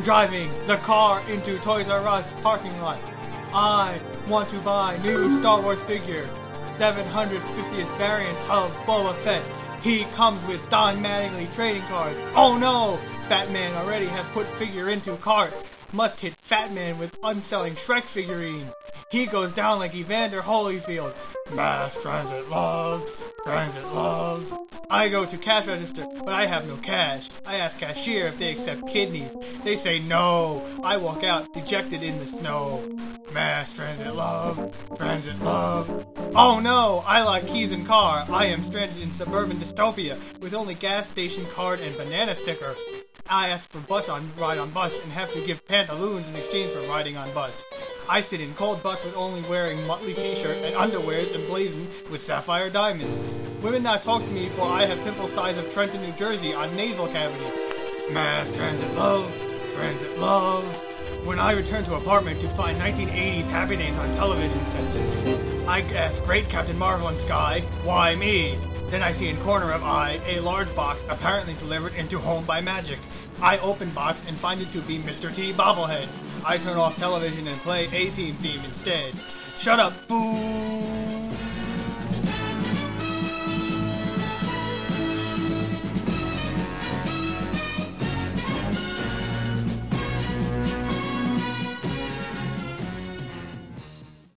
driving the car into Toys R Us parking lot. I want to buy new Star Wars figure, 750th variant of Boba Fett. He comes with Don Mattingly trading cards. Oh no! Fat Man already has put figure into cart. Must hit Fat Man with unselling Shrek figurine. He goes down like Evander Holyfield. Mass transit loves, transit loves. I go to cash register, but I have no cash. I ask cashier if they accept kidneys. They say no. I walk out, dejected in the snow. Mass transit love, transit love. Oh no, I lock keys in car. I am stranded in suburban dystopia with only gas station card and banana sticker. I ask for ride on bus and have to give pantaloons in exchange for riding on bus. I sit in cold bus with only wearing Muttley t-shirt and underwears emblazoned with sapphire diamonds. Women now talk to me for I have pimple size of Trenton, New Jersey on nasal cavity. Mass transit love, transit love. When I return to apartment to find 1980s Happy Days on television sets, I ask Great Captain Marvel and Sky, why me? Then I see in corner of eye a large box apparently delivered into home by magic. I open box and find it to be Mr. T bobblehead. I turn off television and play A-Team theme instead. Shut up, boo!